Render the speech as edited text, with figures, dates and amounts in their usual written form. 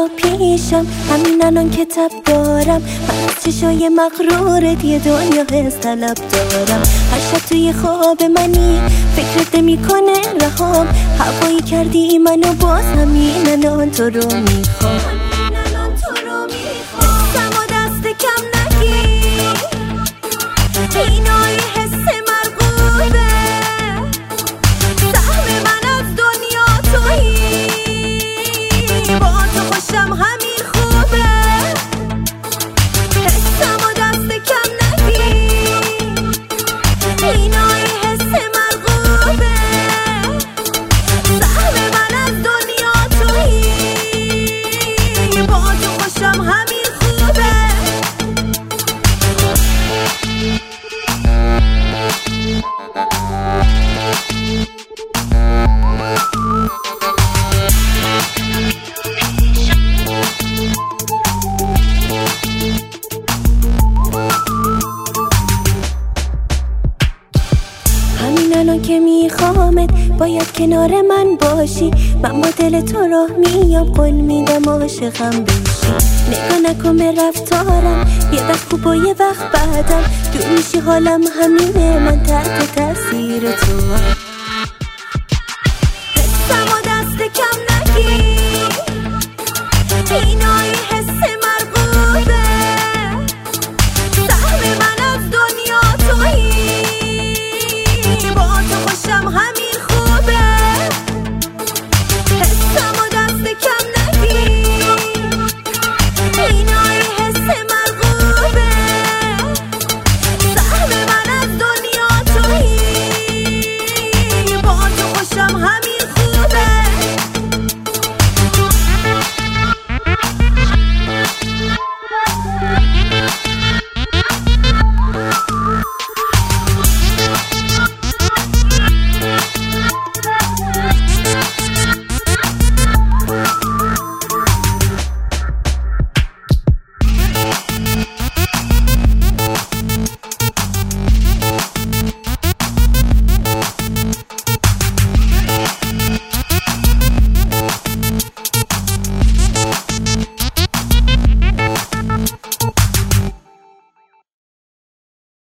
تو پیشم، همین الان که تب دارم. من از چشای مغرورت یه دنیا حس طلب دارم. هر شب توی خواب منی، فکرت نمی‌کنه رهام. هوایی کردی منو باز، همین الان تو رو میخوام. دستم و دست کم نگیر، اینای حس مرغوبه. سهم من از دنیا تویی، با تو خوشم همین خوبه. حسم و دست کم نگیر، اینای حس مرغوبه. سهم من از دنیا تویی، با تو خوشم همین خوبه. همین الان که میخوامت باید کنار من باشی. من با دل تو راه میام، قول میدم عاشقم بشی. نگاه نکن به رفتارم، یه وقت خوب و یه وقت بعدم. دور میشی حالم همینه، من تحت تاثیر تو. حسم و دست کم نگیر، اینای حس مرغوبه. سهم من از دنیا تویی، با تو خوشم همین خوبه.